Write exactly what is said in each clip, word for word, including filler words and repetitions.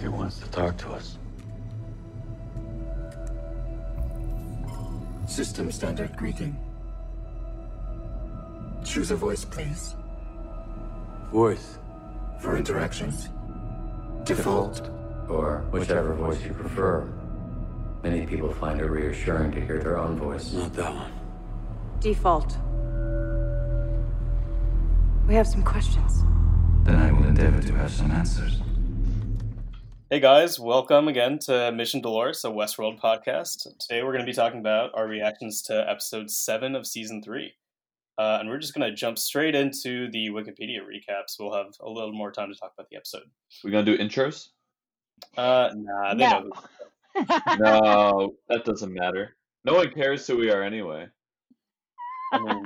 he wants to talk to us. System standard greeting. Choose a voice, please. Voice. For interactions. Default. Or whichever voice you prefer. Many people find it reassuring to hear their own voice. Not that one. Default. We have some questions. Then I will endeavor to have some answers. Hey guys, welcome again to Mission Dolores, a Westworld podcast. Today we're going to be talking about our reactions to episode seven of season three. Uh, and we're just going to jump straight into the Wikipedia recaps. We'll have a little more time to talk about the episode. We gonna do intros? Uh, nah, they No. know. No, that doesn't matter. No one cares who we are anyway. I mean,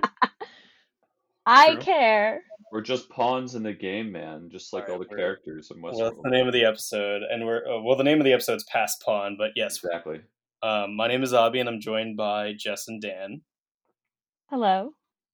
I True. care. We're just pawns in the game, man. Just like Alright, all the we're- characters in well, that's Westworld. the name of the episode, and we're uh, well. The name of the episode's Past Pawn, but yes. Exactly. Um, my name is Abby, and I'm joined by Jess and Dan. Hello.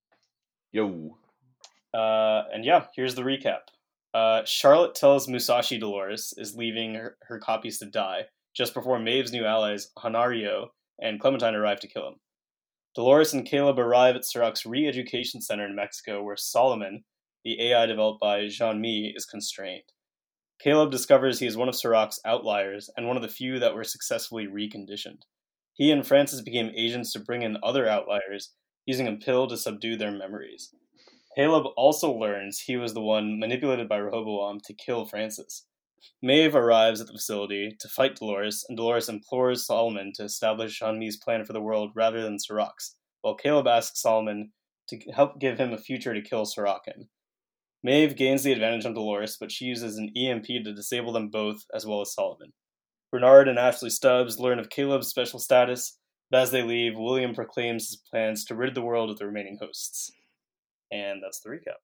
Yo. Uh, and yeah, here's the recap. Uh, Charlotte tells Musashi Dolores is leaving her, her copies to die just before Maeve's new allies, Hanario and Clementine, arrive to kill him. Dolores and Caleb arrive at Sirach's re-education center in Mexico, where Solomon, the A I developed by Jean-Mi, is constrained. Caleb discovers he is one of Sirach's outliers and one of the few that were successfully reconditioned. He and Francis became agents to bring in other outliers, using a pill to subdue their memories. Caleb also learns he was the one manipulated by Rehoboam to kill Francis. Maeve arrives at the facility to fight Dolores, and Dolores implores Solomon to establish Jean-Mi's plan for the world rather than Sirach's, while Caleb asks Solomon to help give him a future to kill Sirach in. Maeve gains the advantage on Dolores, but she uses an E M P to disable them both, as well as Solomon. Bernard and Ashley Stubbs learn of Caleb's special status, but as they leave, William proclaims his plans to rid the world of the remaining hosts. And that's the recap.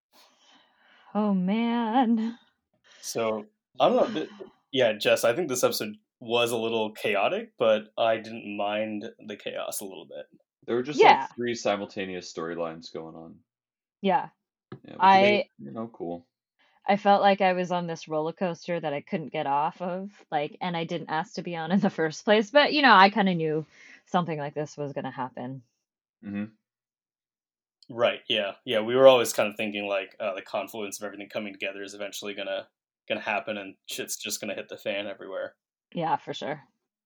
Oh man. So, I don't know. Th- yeah, Jess, I think this episode was a little chaotic, but I didn't mind the chaos a little bit. There were just Yeah. like three simultaneous storylines going on. Yeah. Yeah, which I- made it, you know, cool. I felt like I was on this roller coaster that I couldn't get off of, like, and I didn't ask to be on in the first place. But you know, I kind of knew something like this was going to happen. hmm Right, yeah. Yeah, we were always kind of thinking, like, uh, the confluence of everything coming together is eventually gonna gonna happen, and shit's just gonna hit the fan everywhere. Yeah, for sure.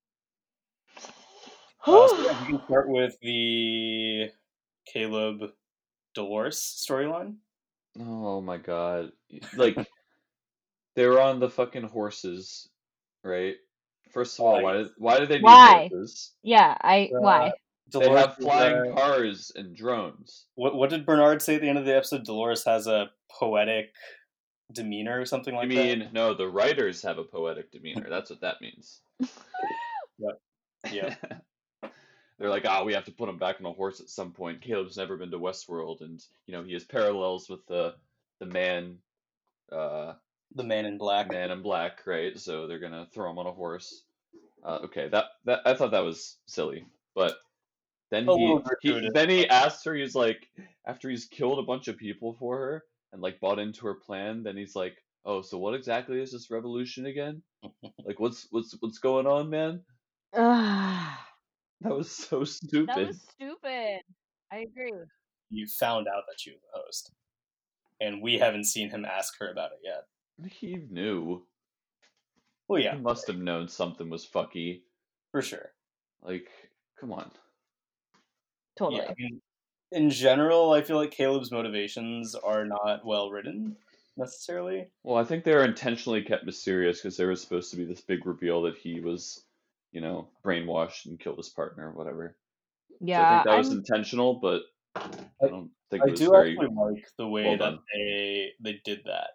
Uh, so yeah, we can start with the Caleb Dolores storyline. Oh my god. Like, they were on the fucking horses, right? First of all, Why? why did, why did they need Why? horses? Yeah, I Uh, why? They have is, flying uh, cars and drones. what what did Bernard say at the end of the episode? Dolores has a poetic demeanor or something like You mean, no, the writers have a poetic demeanor. That's what that means. that. Yeah. They're like, ah, we have to put him back on a horse at some point. Caleb's never been to Westworld, and you know he has parallels with the the man, uh, The Man in Black. man in black, right? So they're gonna throw him on a horse. Uh, okay, that that I thought that was silly, but then A he, little he gratuitous. then he asked her. He's like, after he's killed a bunch of people for her and like bought into her plan, then he's like, oh, so what exactly is this revolution again? Like, what's what's what's going on, man? Ugh, That was so stupid. that was stupid. I agree. You found out that she was the host, and we haven't seen him ask her about it yet. He knew. Well, yeah, He must have known something was fucky. for sure. Like, come on. Totally. Yeah, I mean, in general, I feel like Caleb's motivations are not well written necessarily. Well, I think they were intentionally kept mysterious because there was supposed to be this big reveal that he was, you know, brainwashed and killed his partner or whatever. Yeah, so I think that was I'm- intentional, but I don't think I it was do very. actually like the way well that done. they they did that.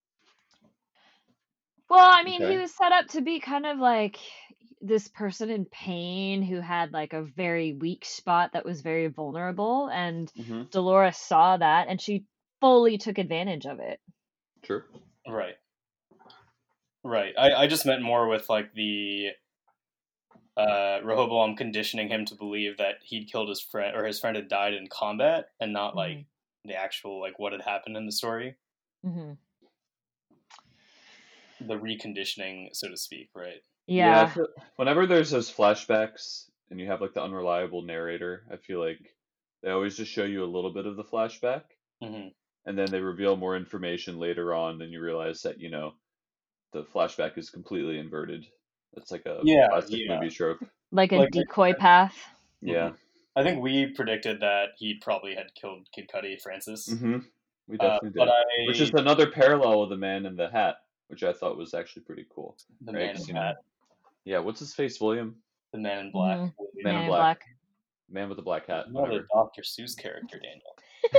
Well, I mean, Okay. he was set up to be kind of like this person in pain who had like a very weak spot that was very vulnerable, and Mm-hmm. Dolores saw that and she fully took advantage of it. Sure. Right. Right. I, I just meant more with like the uh, Rehoboam conditioning him to believe that he'd killed his friend or his friend had died in combat, and not like Mhm. the actual like what had happened in the story. hmm the reconditioning, so to speak, right? Yeah, I Yeah. feel, whenever there's those flashbacks and you have like the unreliable narrator, I feel like they always just show you a little bit of the flashback, hmm and then they reveal more information later on, and you realize that, you know, the flashback is completely inverted. That's like a Yeah, classic yeah. movie trope. Like a Like, decoy path. Yeah. I think we predicted that he probably had killed Kid Cudi, Francis. Mm-hmm. We Uh, definitely but did. I, Which is another parallel of the man in the hat, which I thought was actually pretty cool. the right, man 'cause, in you know, hat, Yeah, what's his face, William? the man in black. Mhm. Man, Man in in Black. Black. Man with the black hat. Not a Whatever. Doctor Seuss character, Daniel.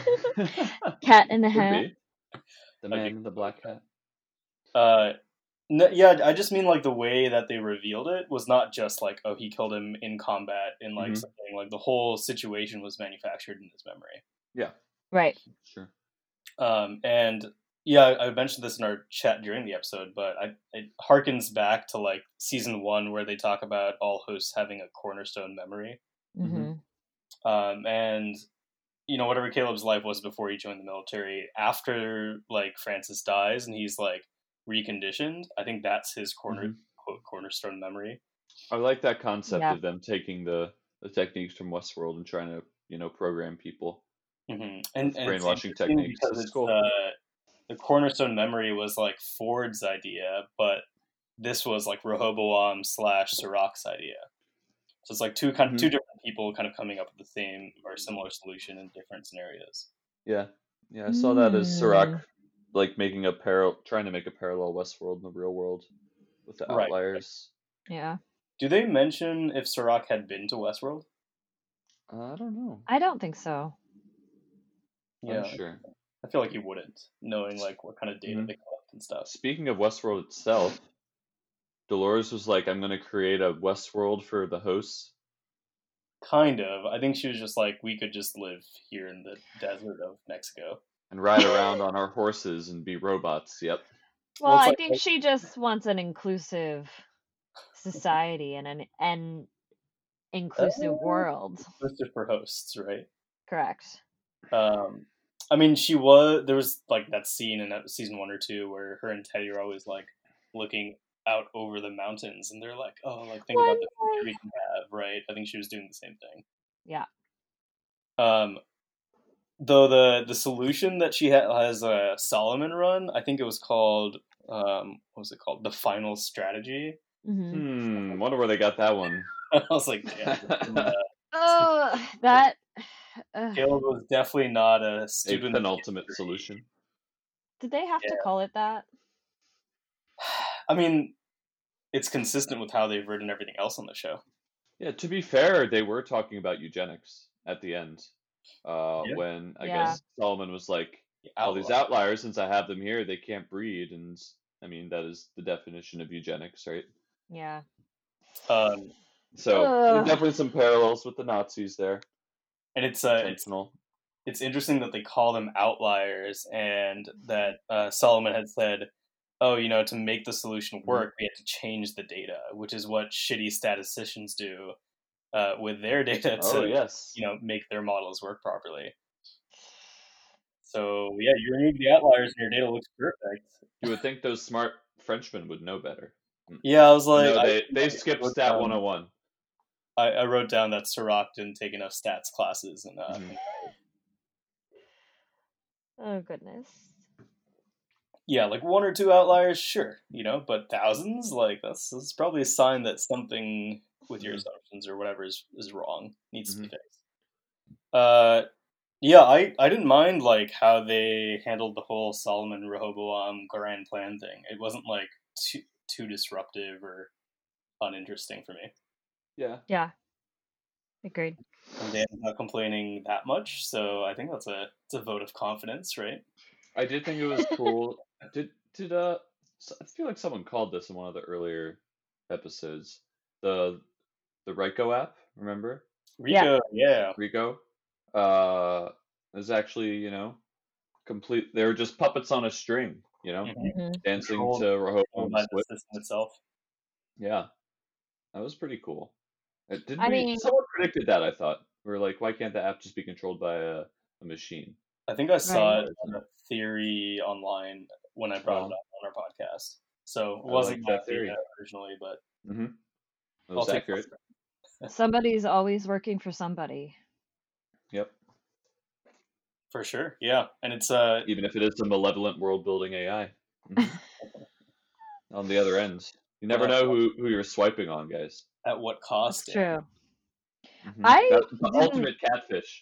Cat in the Could hat. be. The man in the black hat. Uh, no, yeah, I just mean like the way that they revealed it was not just like, oh, he killed him in combat in like Mhm. something. Like the whole situation was manufactured in his memory. Yeah, Right. sure. Um, and yeah, I mentioned this in our chat during the episode, but I, it harkens back to like season one where they talk about all hosts having a cornerstone memory. Mm-hmm. Um, and you know, whatever Caleb's life was before he joined the military, after like Francis dies and he's like reconditioned, I think that's his corner Mhm. quote cornerstone memory. I like that concept Yeah. of them taking the, the techniques from Westworld and trying to, you know, program people. Mm-hmm. And, With and it's brainwashing interesting techniques. because That's it's, cool. uh, the cornerstone memory was like Ford's idea, but this was like Rehoboam slash Sirach's idea. So it's like two kind of Mhm. two different people kind of coming up with the same or similar solution in different scenarios. Yeah, yeah, I saw that as Mm. Sirach, like making a parallel, trying to make a parallel Westworld in the real world with the Right. outliers. Yeah. Do they mention if Sirach had been to Westworld? Uh, I don't know. I don't think so. Yeah, I'm sure. I feel like he wouldn't, knowing like what kind of data Mhm. they collect and stuff. Speaking of Westworld itself, Dolores was like, "I'm gonna create a Westworld for the hosts." Kind of. I think she was just like, we could just live here in the desert of Mexico. And ride around on our horses and be robots. Yep. Well, Well, it's I like- think she just wants an inclusive society and an an inclusive Uh, world. Listed for hosts, right? Correct. Um, I mean, she was. There was like that scene in season one or two where her and Teddy are always like looking out over the mountains, and they're like, "Oh, like think about the future we can have." Right? I think she was doing the same thing. Yeah. Um, though the the solution that she ha- has a Solomon run, I think it was called. Um, what was it called? The Final Strategy. hmm Hmm. Wonder where they got that one. I was like, yeah. uh, Oh, that. Uh, Caleb was definitely not a A student. penultimate solution. did they have to call it that? I mean, it's consistent with how they've written everything else on the show. Yeah. To be fair, they were talking about eugenics at the end. Uh, Yeah. when I Yeah. guess Solomon was like, all these Outlaw. outliers, since I have them here, they can't breed, and I mean that is the definition of eugenics, right? Yeah. Um, So Ugh. there's definitely some parallels with the Nazis there. and it's uh, it's Intentional. it's interesting that they call them outliers, and that uh, Solomon had said, "Oh, you know, to make the solution work, we had to change the data," which is what shitty statisticians do uh, with their data to, Oh yes. you know, make their models work properly. So yeah, you remove the outliers, and your data looks perfect. You would think those smart Frenchmen would know better. Yeah, I was like, no, I- they they skipped wrote Stat down- one oh one. I, I wrote down that Sirach didn't take enough stats classes, and uh, Mhm. Oh goodness. yeah, like one or two outliers, sure, you know, but thousands, like that's, that's probably a sign that something with your Mhm. assumptions or whatever is, is wrong, needs to be Mhm. fixed. Uh, yeah, I, I didn't mind like how they handled the whole Solomon Rehoboam grand plan thing. It wasn't like too too disruptive or uninteresting for me. Yeah. Yeah. Agreed. And Dan's not complaining that much, so I think that's a it's a vote of confidence, right? I did think it was cool. did did uh? s- I feel like someone called this in one of the earlier episodes. The the Ryko app, remember? Rico, yeah. Rico, uh, is actually, you know, complete. They were just puppets on a string, you know, Mhm. hmm dancing Controlled- to Controlled by Rehoboam's the whip. system itself. Yeah, that was pretty cool. Uh, Did I we? mean- Someone predicted that. I thought we were like, why can't the app just be controlled by a, a machine? I think I saw Right. it on a theory online when I brought Oh. it up on our podcast. So it I wasn't like my that theory. idea originally, but Mm-hmm. It I'll was take accurate. Somebody's always working for somebody. Yep. for sure. Yeah, and it's uh Even if it is a malevolent world-building A I. Mhm. On the other end, you never Well, know who who you're swiping on, guys. at what cost? It's true. Mhm. I That's the didn't. ultimate catfish.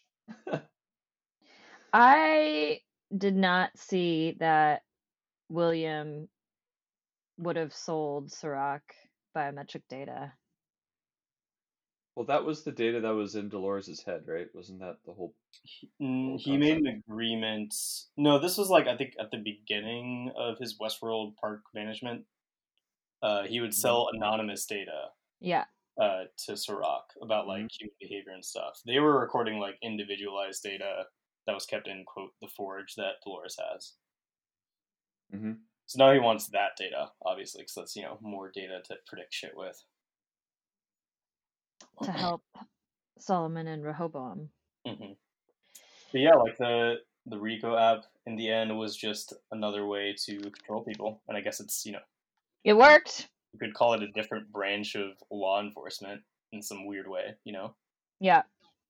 I did not see that William would have sold Serac biometric data. Well, that was the data that was in Dolores' head, right? Wasn't that the whole? Mm, Whole he made concept. an agreement. No, this was like I think at the beginning of his Westworld park management. Uh, he would sell anonymous data Yeah. uh, to Serac about like human behavior and stuff. They were recording like individualized data that was kept in quote the forge that Dolores has. Mm-hmm. So now he wants that data, obviously, because that's you know more data to predict shit with. To help Solomon and Rehoboam. Mm-hmm. But yeah, like the the Rico app in the end was just another way to control people, and I guess it's you know It worked. you could call it a different branch of law enforcement in some weird way, you know. Yeah.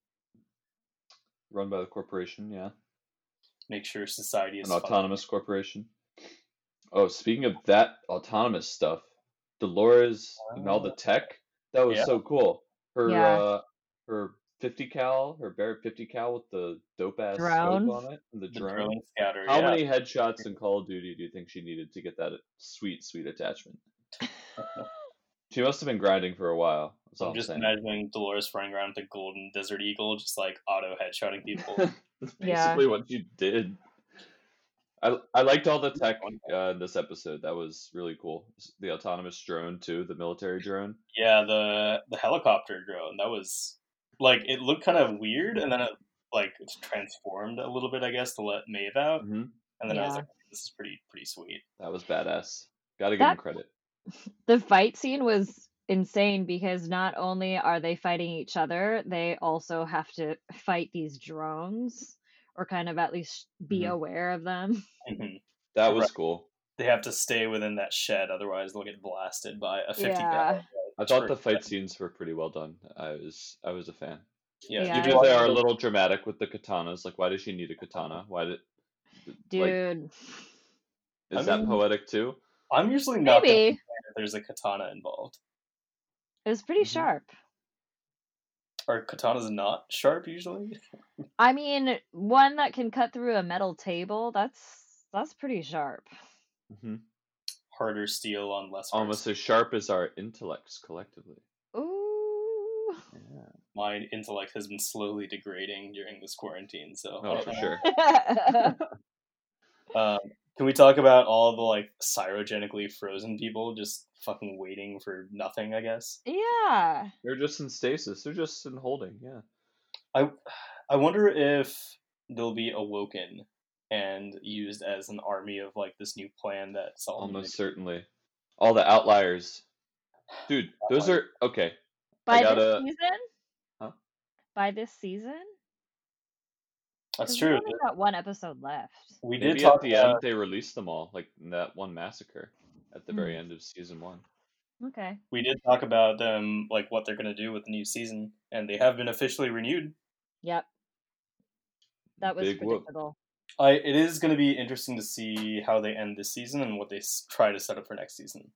Run by the corporation, yeah. Make sure society is An autonomous corporation. Oh, speaking of that autonomous stuff, Dolores and all the tech, that was Yeah. so cool. Her Yeah. uh her fifty cal, her Barrett fifty cal with the dope ass Drone. scope on it, and the the drone. drone scatter. How yeah. many headshots in Call of Duty do you think she needed to get that sweet, sweet attachment? She must have been grinding for a while. That's all I'm I'm just saying. imagining Dolores flying around with a golden desert eagle, just like auto headshotting people. That's Yeah. basically what you did. I I liked all the tech uh, in this episode. That was really cool. The autonomous drone too, the military drone. Yeah, the the helicopter drone. That was like it looked kind of weird, and then it like it's transformed a little bit, I guess, to let Maeve out. hmm And then I was Yeah. like, this is pretty pretty sweet. That was badass. Got to give That- him credit. The fight scene was insane because not only are they fighting each other, they also have to fight these drones or kind of at least be Mhm. aware of them. Mhm. That was Right. cool. They have to stay within that shed, otherwise they'll get blasted by a fifty Yeah. I thought Sure. the fight scenes were pretty well done. I was I was a fan. Yeah, Yeah. Even if they are a little dramatic with the katanas, like why does she need a katana? Why did like Dude, is I that mean- poetic too? I'm usually not gonna maybe. complain if there's a katana involved. It was pretty Mhm. sharp. Are katanas not sharp usually? I mean, one that can cut through a metal table, that's that's pretty sharp. hmm Harder steel on less hard Almost as sharp as our intellects collectively. Ooh. Yeah. My intellect has been slowly degrading during this quarantine, so Oh, for sure. um, can we talk about all the like cryogenically frozen people just fucking waiting for nothing? I guess Yeah. They're just in stasis. They're just in holding. Yeah. I I wonder if they'll be awoken and used as an army of like this new plan that Solomon. Almost certainly. All the outliers. Dude, those are okay. By I gotta- this season? Huh? By this season? That's 'Cause true. We only got one episode left. We did Maybe talk at the about, end they released them all, like in that one massacre at the very Hmm. end of season one. Okay. we did talk about them like what they're gonna do with the new season, and they have been officially renewed. Yep. That was Big whoop. predictable. I it is going to be interesting to see how they end this season and what they s- try to set up for next season.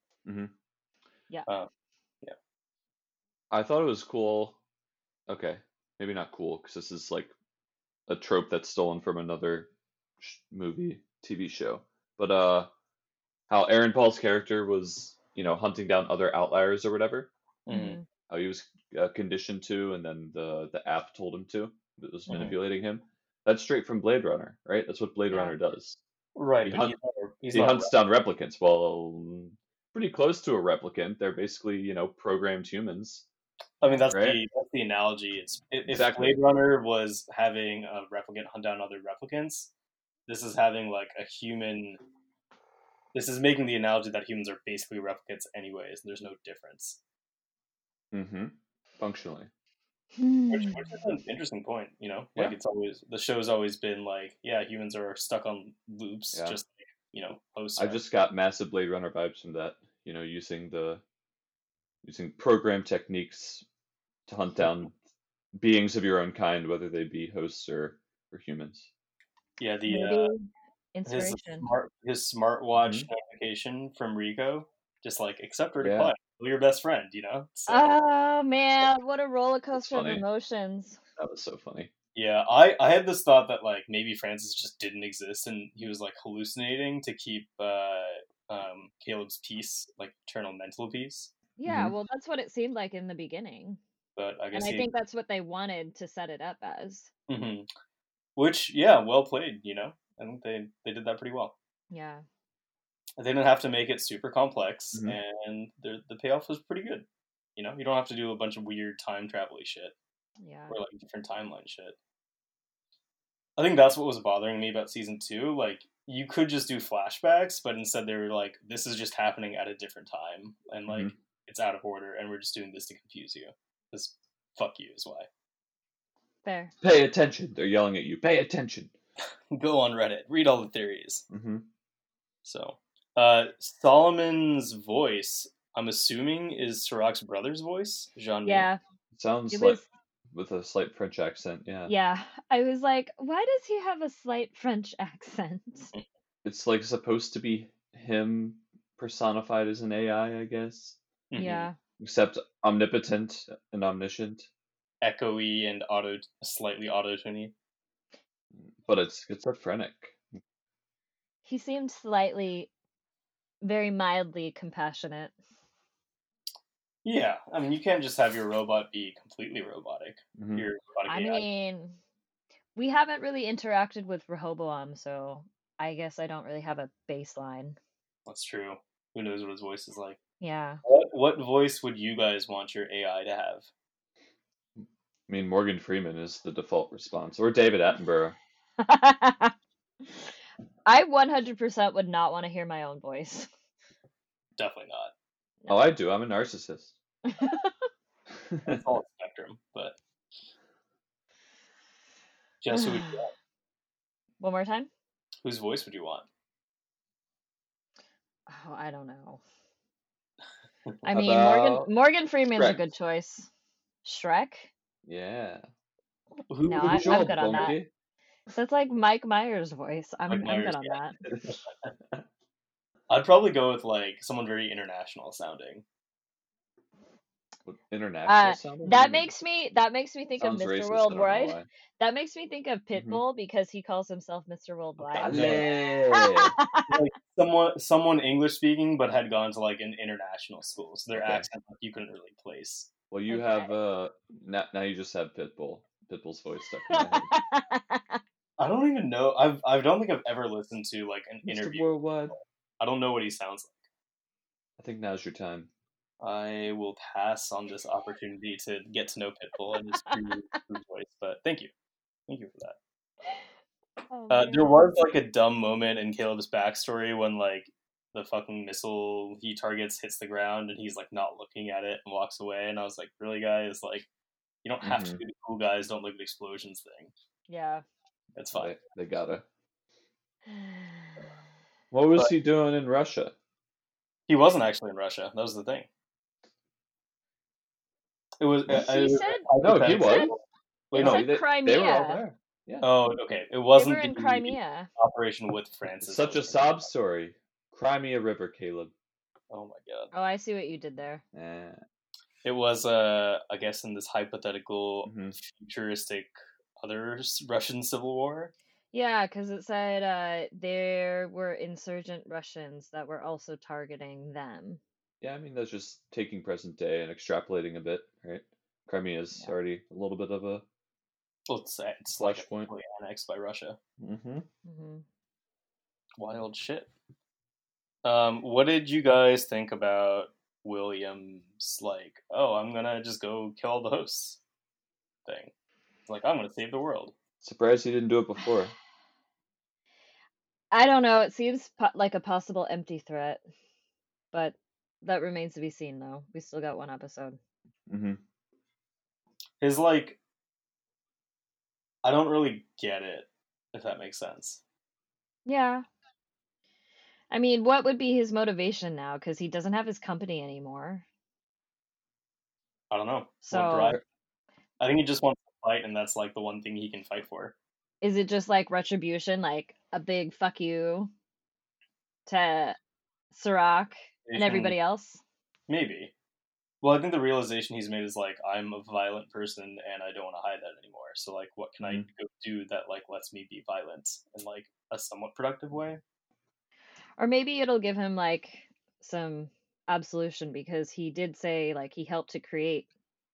I thought it was cool. Okay, maybe not cool because this is like a trope that's stolen from another sh- movie, T V show. But uh, how Aaron Paul's character was, you know, hunting down other outliers or whatever. Mhm. How he was uh, conditioned to, and then the the app told him to. That was Mhm. manipulating him. That's straight from Blade Runner, right? That's what Blade Yeah. Runner does. Right, He but hunt- he's not, a- he's he not hunts down replicants. Well, pretty close to a replicant. They're basically, you know, programmed humans. I mean, that's Right? the that's the analogy. It's if Exactly. Blade Runner was having a replicant hunt down other replicants, this is having like a human. This is making the analogy that humans are basically replicants, anyways. There's no difference, Mm-hmm. Functionally. which, which is an interesting point. You know, like Yeah. it's always the show's always been like, yeah, humans are stuck on loops, Yeah. just like you know, hosts. I are. just got massive Blade Runner vibes from that. You know, using the using program techniques to hunt down beings of your own kind, whether they be hosts or, or humans. Yeah, the Maybe uh, his inspiration. smart his smartwatch Mhm. notification from Rico, just like accept or Yeah. decline. We're your best friend, you know. So, Oh man, what a roller coaster of funny. emotions. That was so funny. yeah, I I had this thought that like maybe Francis just didn't exist and he was like hallucinating to keep uh um Caleb's peace, like eternal mental peace. Yeah, Mhm. well, that's what it seemed like in the beginning. But I And guess I he, think that's what they wanted to set it up as. Mhm. Which yeah, well played. You know, I think they they did that pretty well. Yeah. They didn't have to make it super complex, Mhm. and the the payoff was pretty good. You know, you don't have to do a bunch of weird time travel shit Yeah. or like different timeline shit. I think that's what was bothering me about season two. Like, you could just do flashbacks, but instead they were like, this is just happening at a different time, and like Mhm. it's out of order, and we're just doing this to confuse you. Because fuck you is why. Fair. Pay attention. They're yelling at you. Pay attention. Go on Reddit, read all the theories. Mm-hmm. So, uh, Solomon's voice, I'm assuming, is Sirach's brother's voice, Jean. Yeah. Sounds It like was with a slight French accent. Yeah. yeah. I was like, why does he have a slight French accent? It's like supposed to be him personified as an A I, I guess. Mhm. Yeah. Except omnipotent and omniscient. Echoey and auto, slightly auto-tuney. But it's schizophrenic. He seemed slightly very mildly compassionate. Yeah, I mean, you can't just have your robot be completely robotic. Mhm. Your robotic I A I. mean, we haven't really interacted with Rehoboam, so I guess I don't really have a baseline. That's true. Who knows what his voice is like? Yeah. What what voice would you guys want your A I to have? I mean, Morgan Freeman is the default response, or David Attenborough. I one hundred percent would not want to hear my own voice. Definitely not. Oh, I do. I'm a narcissist. It's all spectrum, but Jess, who would you want? One more time? Whose voice would you want? Oh, I don't know. I How mean, about Morgan Morgan Freeman's a Shrek? good choice. Shrek? Yeah. Who No, would I, you Joel I'm good on that. Donkey. That's like Mike Myers' voice. I'm Mike I'm Myers, good on yeah. that. I'd probably go with like someone very international sounding. With International Uh, sounding? that What do you mean? makes me that makes me think of Sounds Mister racist, I don't know Worldwide. why. That makes me think of Mhm. Pitbull because he calls himself Mister Worldwide. Dale. Like someone someone English speaking, but had gone to like an international school, so their Okay. accent like, you couldn't really place. Well, you Okay. have uh now, now you just have Pitbull. Pitbull's voice stuck in my head. I don't even know. I've I don't think I've ever listened to like an Mister interview. Worldwide. I don't know what he sounds like. I think now's your time. I will pass on this opportunity to get to know Pitbull and his true, true voice, but thank you. Thank you for that. Oh, Uh, there man. was like a dumb moment in Caleb's backstory when like the fucking missile he targets hits the ground and he's like not looking at it and walks away, and I was like, really, guys? Like, you don't have to Mhm. do the cool guys don't look at explosions thing. Yeah. That's fine. They, they gotta. What was But- he doing in Russia? He wasn't actually in Russia. That was the thing. It was. What? uh, He it was said- No, he hypothetical. was. Wait, It no. said they, they were Crimea. all there. Yeah. Oh, okay. It They wasn't were in the Crimea. operation with Francis. Such a sob story. Crimea River, Caleb. Oh my god. Oh, I see what you did there. Eh. It was, uh, I guess, in this hypothetical, Mhm. futuristic other s- Russian civil war. Yeah, because it said uh, there were insurgent Russians that were also targeting them. Yeah, I mean that's just taking present day and extrapolating a bit, right? Crimea is Yeah. already a little bit of a. Well, it's, it's like Flashpoint. fully annexed by Russia. Mm-hmm. hmm Wild shit. Um, what did you guys think about William's, like, oh, I'm gonna just go kill all the hosts thing? It's like, I'm gonna save the world. Surprised he didn't do it before. I don't know. It seems po- like a possible empty threat, but that remains to be seen, though. We still got one episode. Mm-hmm. His, like, I don't really get it, if that makes sense. Yeah. I mean, what would be his motivation now? Because he doesn't have his company anymore. I don't know. So- What drive? I think he just wants to fight, and that's like the one thing he can fight for. Is it just like retribution, like a big fuck you to Serac and everybody else? Maybe. Well, I think the realization he's made is like, I'm a violent person and I don't want to hide that anymore. So like, what can I go do that like lets me be violent in like a somewhat productive way? Or maybe it'll give him like some absolution, because he did say like he helped to create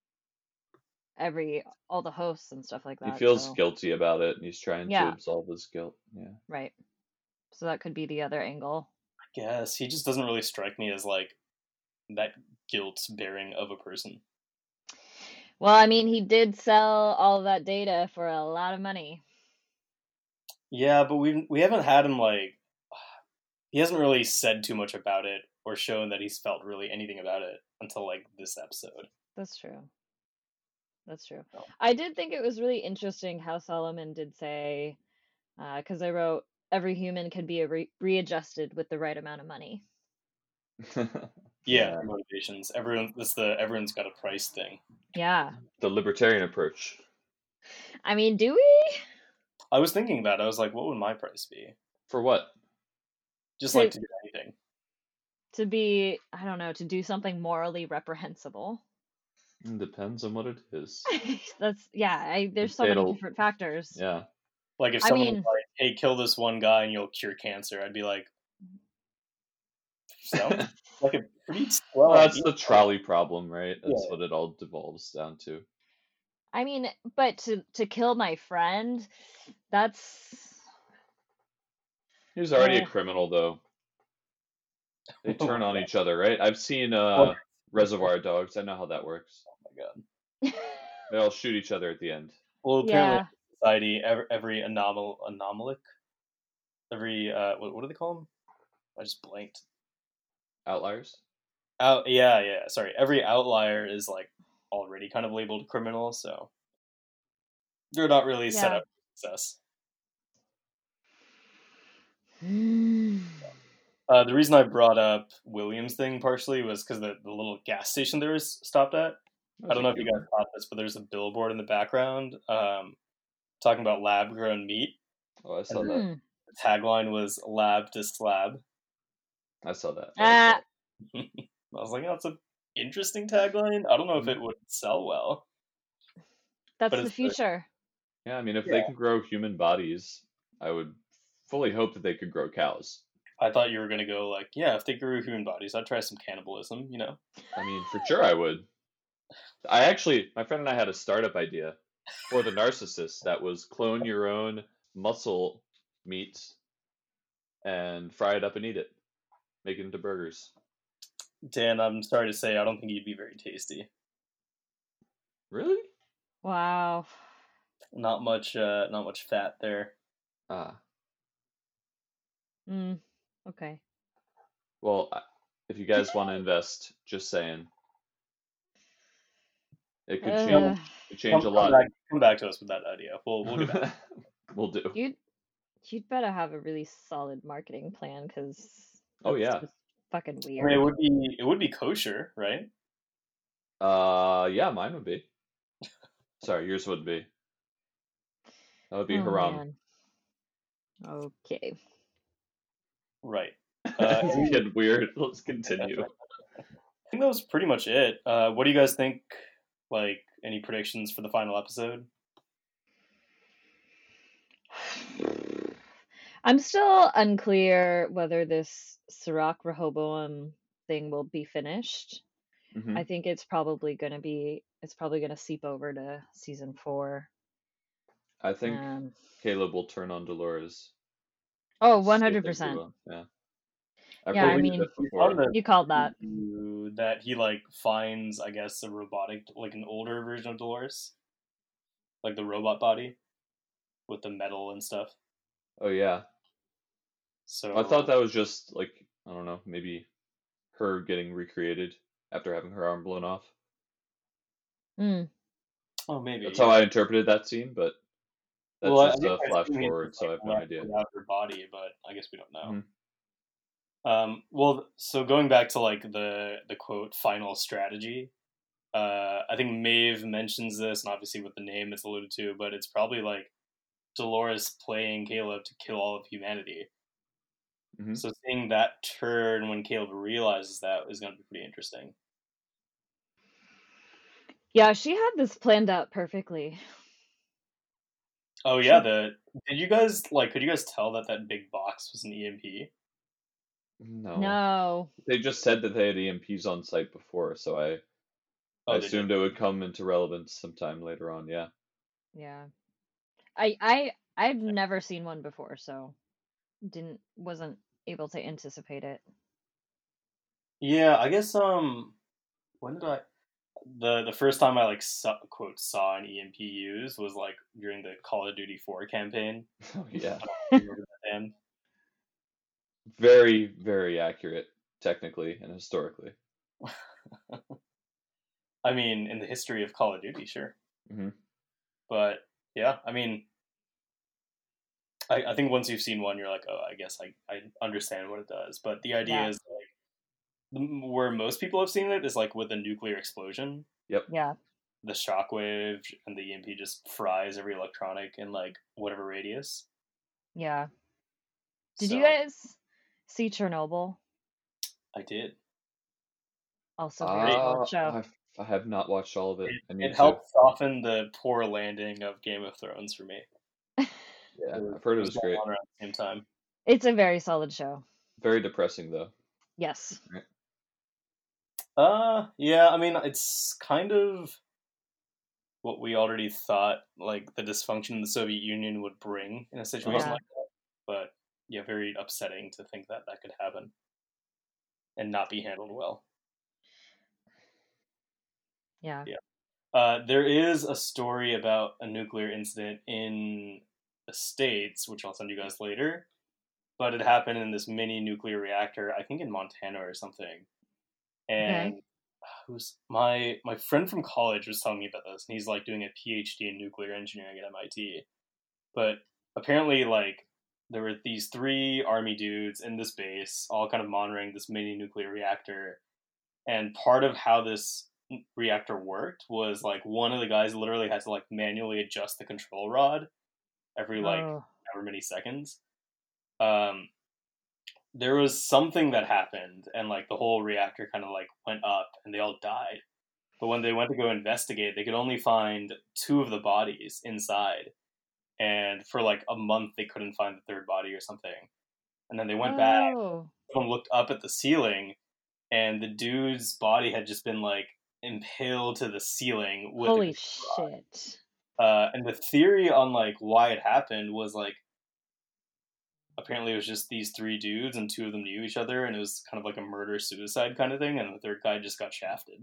every all the hosts and stuff like that. He feels so- guilty about it, and he's trying Yeah. to absolve his guilt. Yeah. Right. So that could be the other angle. I guess he just doesn't really strike me as like that guilt bearing of a person. Well, I mean, he did sell all of that data for a lot of money. Yeah, but we we haven't had him like he hasn't really said too much about it or shown that he's felt really anything about it until like this episode. That's true. That's true. Oh. I did think it was really interesting how Solomon did say, because I wrote, every human can be re- readjusted with the right amount of money. Yeah, motivations. Everyone, this the everyone's got a price thing. Yeah. The libertarian approach. I mean, do we? I was thinking about it. I was like, what would my price be? For what? Just To- like to do anything. To be, I don't know, to do something morally reprehensible. It depends on what it is. That's, yeah, I, there's so It'll- many different factors. Yeah. Like if I someone mean- was like, "Hey, kill this one guy and you'll cure cancer," I'd be like, "Sounds like a pretty swell." Well, that's idea." the trolley problem, right? That's Yeah. what it all devolves down to. I mean, but to, to kill my friend, that's, He was already Yeah. a criminal, though. They turn on Yeah. each other, right? I've seen uh, Well- Reservoir Dogs. I know how that works. Oh my god. They all shoot each other at the end. Well, apparently, yeah. in society, every, every anomal anomalic, every uh, what, what do they call them? I just blanked. Outliers? Out, yeah, yeah. Sorry, every outlier is like already kind of labeled criminal, so they're not really set Yeah. up for success. Mm. Uh, the reason I brought up Williams' thing partially was because the, the little gas station there was stopped at. I don't know if you guys caught this, but there's a billboard in the background um, talking about lab-grown meat. Oh, I saw that. Mm. The tagline was "Lab to Slab." I saw that. Ah, I was like, "Oh, that's an interesting tagline. I don't know if it would sell well." that's but the it's good. future. Yeah, I mean, if they Yeah. can grow human bodies, I would fully hope that they could grow cows. I thought you were gonna go like, "Yeah, if they grew human bodies, I'd try some cannibalism." You know? I mean, for sure I would. I actually, my friend and I had a startup idea for the narcissist that was clone your own muscle meat and fry it up and eat it. Make it into burgers. Dan, I'm sorry to say, I don't think you'd be very tasty. Really? Wow. Not much, uh, not much fat there. Ah. Mm. Okay. Well, I- if you guys want to invest, just saying. It could Uh, change, could change a Come- lot. Come back, come back to us with that idea. We'll we'll get back. We'll do. you'd you'd better have a really solid marketing plan, because Oh, yeah. fucking I mean, it weird. would be it would be kosher, right? Uh, yeah, mine would be. Sorry, yours would be. That would be Oh, haram. man. Okay. Right. It's Uh, getting weird. Let's continue. I think that was pretty much it. Uh, what do you guys think? Like, any predictions for the final episode? I'm still unclear whether this Sirach Rehoboam thing will be finished. Mhm. I think it's probably going to be, it's probably going to seep over to season four. I think Um, Caleb will turn on Dolores. oh, See if one they hundred do percent. well. Yeah. I've Yeah, I believed mean- it We before. found that You called that. you- that he like finds, I guess, a robotic, like an older version of Dolores, like the robot body with the metal and stuff. Oh yeah. So I thought that was just like, I don't know, maybe her getting recreated after having her arm blown off. Mm. Oh, maybe That's yeah. how I interpreted that scene, but that's Well, I just think a I flash assume he forward, so I have no left idea. without her body, but I guess we don't know. Mhm. Um, well, so going back to like the the quote final strategy, uh, I think Maeve mentions this, and obviously with the name it's alluded to, but it's probably like Dolores playing Caleb to kill all of humanity. Mhm. So seeing that turn when Caleb realizes that is going to be pretty interesting. Yeah, she had this planned out perfectly. Oh yeah, the did you guys like? Could you guys tell that that big box was an E M P? No. No. They just said that they had E M Ps on site before, so I Oh, I they assumed did. it would come into relevance sometime later on. Yeah. Yeah. I I I've never seen one before, so didn't wasn't able to anticipate it. Yeah, I guess um, when did I the the first time I like saw, quote saw an E M P used was like during the Call of Duty four campaign. Oh yeah. I don't remember that band. Very very accurate technically and historically. I mean, in the history of Call of Duty, sure, hmm but yeah, I mean, I, I think once you've seen one, you're like, oh, I guess I I understand what it does. But the idea Yeah. is like m- where most people have seen it is like with a nuclear explosion, Yep. Yeah. the shockwave and the E M P just fries every electronic in like whatever radius. Yeah. Did So you guys see Chernobyl? I did. Also very solid Uh, show. I've, I have not watched all of it. It, I need it to. helped soften the poor landing of Game of Thrones for me. Yeah, It was, I've heard it it was was going great. on around the same time. It's a very solid show. Very depressing though. Yes. Uh, yeah, I mean, it's kind of what we already thought, like the dysfunction the Soviet Union would bring in a situation Yeah. like that. But yeah, very upsetting to think that that could happen and not be handled well. Yeah. Yeah. Uh, there is a story about a nuclear incident in the States, which I'll send you guys later. But it happened in this mini nuclear reactor, I think in Montana or something. And Okay. who's my my friend from college was telling me about this, and he's like doing a PhD in nuclear engineering at M I T. But apparently, like there were these three army dudes in this base, all kind of monitoring this mini nuclear reactor. And part of how this reactor worked was like one of the guys literally had to like manually adjust the control rod every like Oh. however many seconds. Um, there was something that happened, and like the whole reactor kind of like went up, and they all died. But when they went to go investigate, they could only find two of the bodies inside, and for like a month they couldn't find the third body or something. And then they went back. Oh. Someone looked up at the ceiling, and the dude's body had just been like impaled to the ceiling with Holy a shit. uh, and the theory on like why it happened was like apparently it was just these three dudes and two of them knew each other, and it was kind of like a murder suicide kind of thing, and the third guy just got shafted.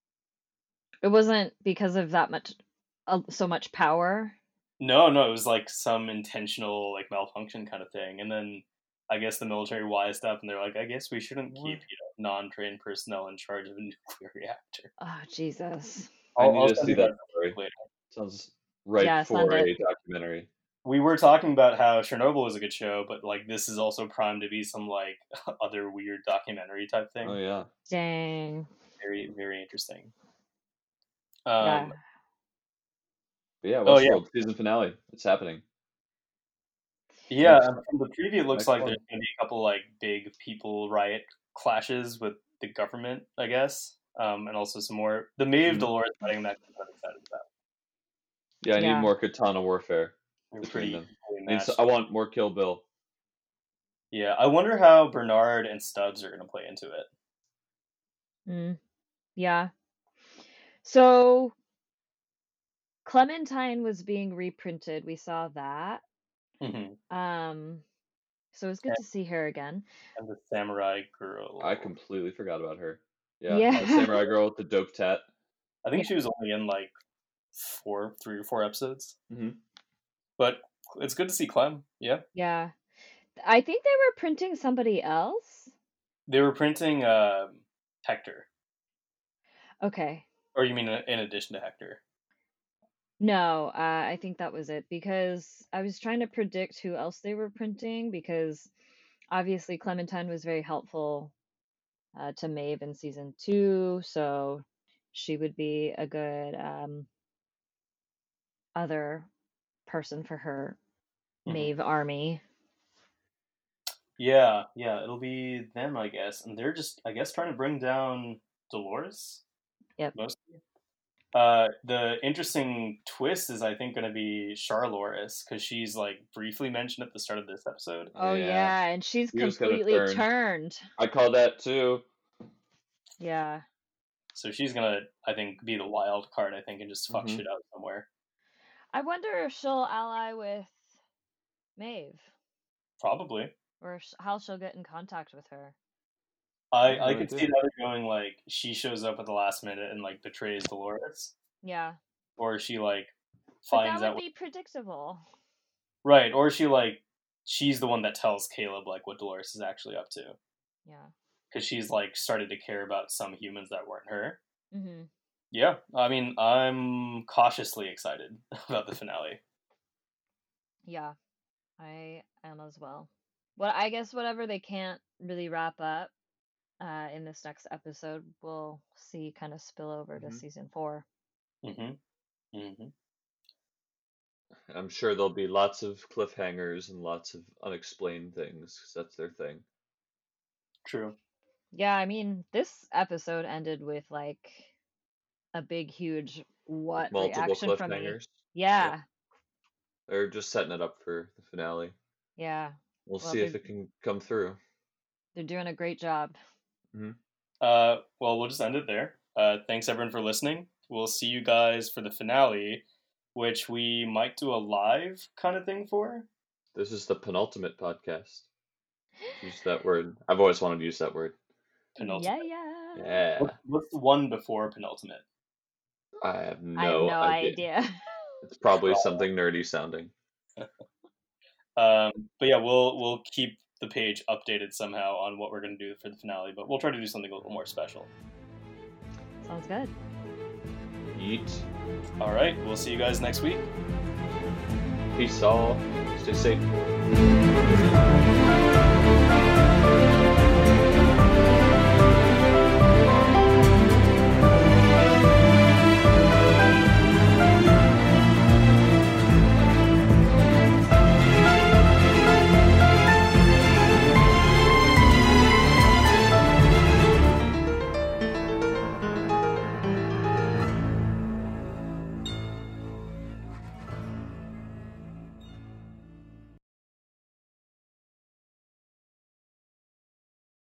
It wasn't because of that much, uh, so much power. No, no, it was like some intentional like malfunction kind of thing, and then I guess the military wised up and they're like, I guess we shouldn't keep you know non-trained personnel in charge of a nuclear reactor. Oh Jesus. I I'll, need I'll to send see you that guys story. later. Sounds right Yeah, for send a it. documentary. We were talking about how Chernobyl was a good show, but like this is also primed to be some like other weird documentary type thing. Oh yeah. Dang. Very, very interesting. Yeah. Um, But yeah, Oh, yeah. Westworld season finale. It's happening. yeah, Next- and from the preview, it looks next like one. there's going to be a couple like big people riot clashes with the government, I guess, um, and also some more. The Maeve Mhm. Dolores wedding that I'm excited about. Yeah, I Yeah. need more katana warfare They're between pretty them. equally I, need s- matched. I want more Kill Bill. Yeah, I wonder how Bernard and Stubbs are going to play into it. Mm. Yeah. So Clementine was being reprinted. We saw that. Mm-hmm. Um, so it was good to see her again. And the samurai girl. I completely forgot about her. Yeah, Yeah. uh, samurai girl with the dope tat. I think she was only in like four, three or four episodes. hmm But it's good to see Clem. Yeah, Yeah. I think they were printing somebody else. they were printing uh, Hector, Okay. or you mean in addition to Hector? No, uh, I think that was it because I was trying to predict who else they were printing because obviously Clementine was very helpful uh, to Maeve in season two, so she would be a good um, other person for her Mhm. Maeve army. Yeah, yeah, it'll be them, I guess, and they're just, I guess, trying to bring down Dolores. Yep. Mostly. Uh, the interesting twist is, I think, going to be Charloris, because she's like briefly mentioned at the start of this episode. Oh Yeah. yeah, and she's She was gonna completely turn. turned. I call that too. Yeah. So she's gonna, I think, be the wild card, I think, and just fuck Mhm. shit out somewhere. I wonder if she'll ally with Maeve, Probably. or sh- how she'll get in contact with her. I, No I could see idea. that going like she shows up at the last minute and like betrays Dolores, Yeah. or she like But finds that out would what, be predictable. right, or she like she's the one that tells Caleb like what Dolores is actually up to, Yeah. because she's like started to care about some humans that weren't her. hmm Yeah, I mean, I'm cautiously excited about the finale. Yeah. I am as well. Well, I guess whatever they can't really wrap up uh, in this next episode, we'll see kind of spill over to Mhm. season four. Mm-hmm. Mm-hmm. I'm sure there'll be lots of cliffhangers and lots of unexplained things, 'cause that's their thing. True. Yeah, I mean, this episode ended with like a big, huge what Multiple reaction from me. cliffhangers. Yeah, They're just setting it up for the finale. yeah, We'll Well, see if they- it can come through. they're doing a great job. Uh, well, we'll just end it there. Uh, thanks everyone for listening. We'll see you guys for the finale, which we might do a live kind of thing for. This is the penultimate podcast. Use that word. I've always wanted to use that word. Penultimate. Yeah, yeah. Yeah. What- What's the one before penultimate? I have no, I have no idea. idea. It's probably something nerdy sounding. Um, but yeah, we'll we'll keep the page updated somehow on what we're going to do for the finale, but we'll try to do something a little more special. Sounds good. Yeet. All right, we'll see you guys next week. Peace all. Stay safe.